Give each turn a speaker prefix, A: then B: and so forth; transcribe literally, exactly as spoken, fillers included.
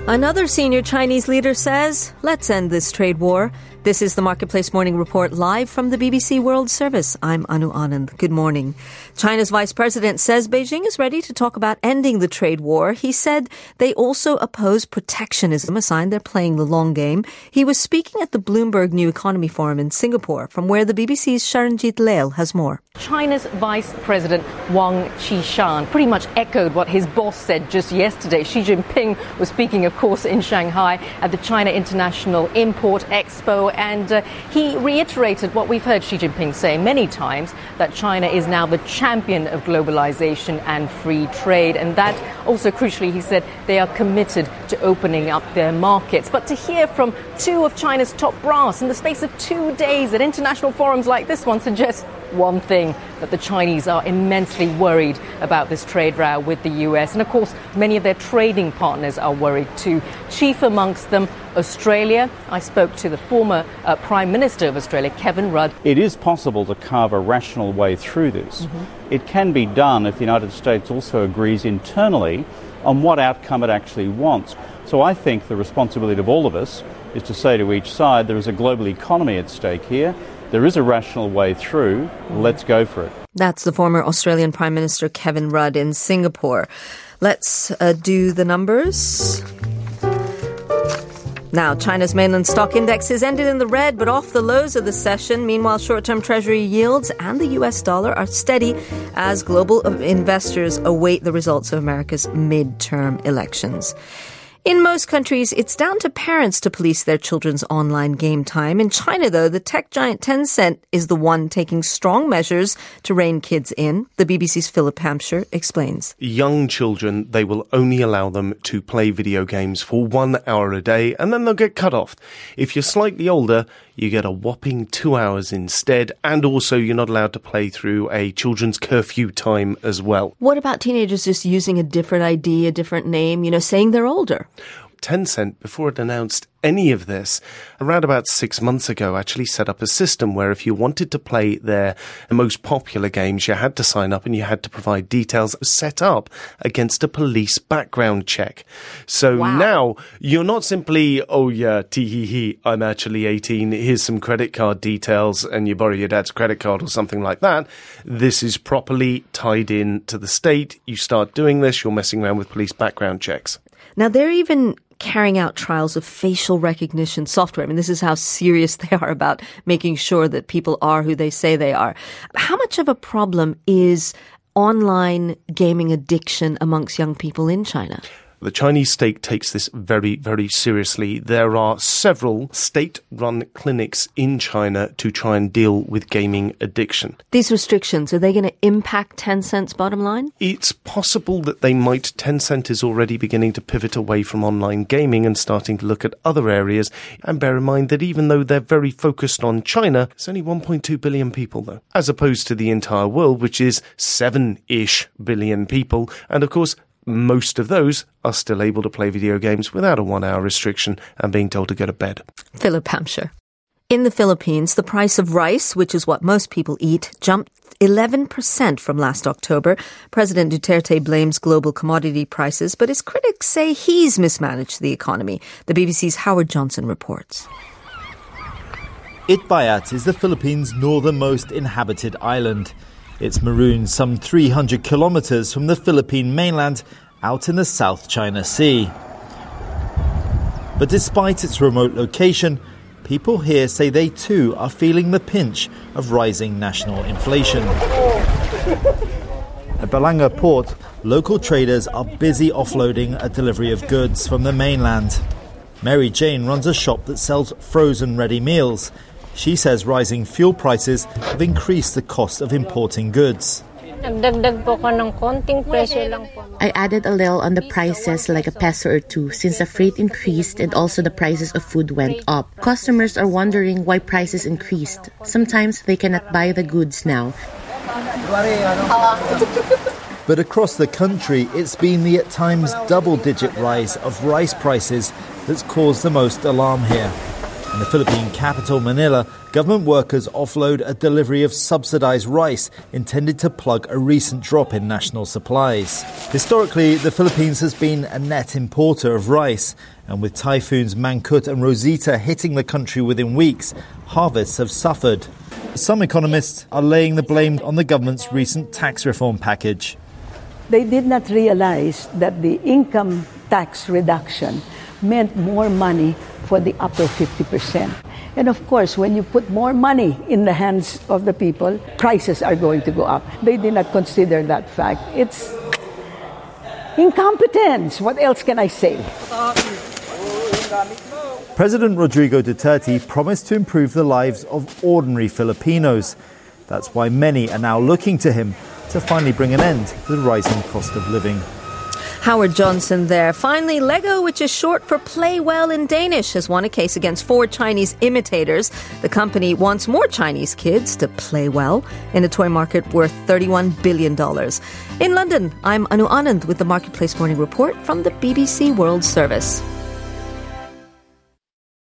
A: Another senior Chinese leader says, let's end this trade war. This is the Marketplace Morning Report live from the B B C World Service. I'm Anu Anand. Good morning. China's vice president says Beijing is ready to talk about ending the trade war. He said they also oppose protectionism, a sign they're playing the long game. He was speaking at the Bloomberg New Economy Forum in Singapore, from where the B B C's Sharanjit Lail has more.
B: China's Vice President Wang Qishan pretty much echoed what his boss said just yesterday. Xi Jinping was speaking, of course, in Shanghai at the China International Import Expo, and uh, he reiterated what we've heard Xi Jinping say many times, that China is now the champion of globalization and free trade, and that also crucially, he said, they are committed to opening up their markets. But to hear from two of China's top brass in the space of two days at international forums like this one suggests one thing, that the Chinese are immensely worried about this trade row with the U S. And of course, many of their trading partners are worried too. Chief amongst them, Australia. I spoke to the former uh, Prime Minister of Australia, Kevin Rudd.
C: It is possible to carve a rational way through this. Mm-hmm. It can be done if the United States also agrees internally on what outcome it actually wants. So I think the responsibility of all of us is to say to each side, there is a global economy at stake here. There is a rational way through. Let's go for it.
A: That's the former Australian Prime Minister Kevin Rudd in Singapore. Let's uh, do the numbers. Now, China's mainland stock indexes ended in the red, but off the lows of the session. Meanwhile, short-term Treasury yields and the U S dollar are steady as global investors await the results of America's midterm elections. In most countries, it's down to parents to police their children's online game time. In China, though, the tech giant Tencent is the one taking strong measures to rein kids in. The B B C's Philip Hampshire explains.
D: Young children, they will only allow them to play video games for one hour a day, and then they'll get cut off. If you're slightly older, you get a whopping two hours instead, and also you're not allowed to play through a children's curfew time as well.
A: What about teenagers just using a different I D, a different name, you know, saying they're older?
D: Tencent, before it announced any of this, around about six months ago, actually set up a system where if you wanted to play their most popular games, you had to sign up and you had to provide details set up against a police background check. So
A: wow.
D: Now you're not simply, oh yeah, tee-hee-hee, I'm actually eighteen, here's some credit card details, and you borrow your dad's credit card or something like that. This is properly tied in to the state. You start doing this, you're messing around with police background checks.
A: Now, they're even carrying out trials of facial recognition software. I mean, this is how serious they are about making sure that people are who they say they are. How much of a problem is online gaming addiction amongst young people in China?
D: The Chinese state takes this very, very seriously. There are several state-run clinics in China to try and deal with gaming addiction.
A: These restrictions, are they going to impact Tencent's bottom line?
D: It's possible that they might. Tencent is already beginning to pivot away from online gaming and starting to look at other areas. And bear in mind that even though they're very focused on China, it's only one point two billion people, though, as opposed to the entire world, which is seven-ish billion people. And, of course, most of those are still able to play video games without a one-hour restriction and being told to go to bed.
A: Philip Hampshire. In the Philippines, the price of rice, which is what most people eat, jumped eleven percent from last October. President Duterte blames global commodity prices, but his critics say he's mismanaged the economy. The B B C's Howard Johnson reports.
E: Itbayat is the Philippines' northernmost inhabited island. It's marooned some three hundred kilometers from the Philippine mainland out in the South China Sea. But despite its remote location, people here say they too are feeling the pinch of rising national inflation. At Balanga Port, local traders are busy offloading a delivery of goods from the mainland. Mary Jane runs a shop that sells frozen ready meals. She says rising fuel prices have increased the cost of importing goods.
F: I added a little on the prices, like a peso or two, since the freight increased and also the prices of food went up. Customers are wondering why prices increased. Sometimes they cannot buy the goods now.
E: But across the country, it's been the at times double-digit rise of rice prices that's caused the most alarm here. In the Philippine capital, Manila, government workers offload a delivery of subsidised rice intended to plug a recent drop in national supplies. Historically, the Philippines has been a net importer of rice, and with typhoons Mangkhut and Rosita hitting the country within weeks, harvests have suffered. Some economists are laying the blame on the government's recent tax reform package.
G: They did not realize that the income tax reduction meant more money for the upper fifty percent. And of course, when you put more money in the hands of the people, prices are going to go up. They did not consider that fact. It's incompetence. What else can I say?
E: President Rodrigo Duterte promised to improve the lives of ordinary Filipinos. That's why many are now looking to him to finally bring an end to the rising cost of living.
A: Howard Johnson there. Finally, Lego, which is short for Play Well in Danish, has won a case against four Chinese imitators. The company wants more Chinese kids to play well in a toy market worth thirty-one billion dollars. In London, I'm Anu Anand with the Marketplace Morning Report from the B B C World Service.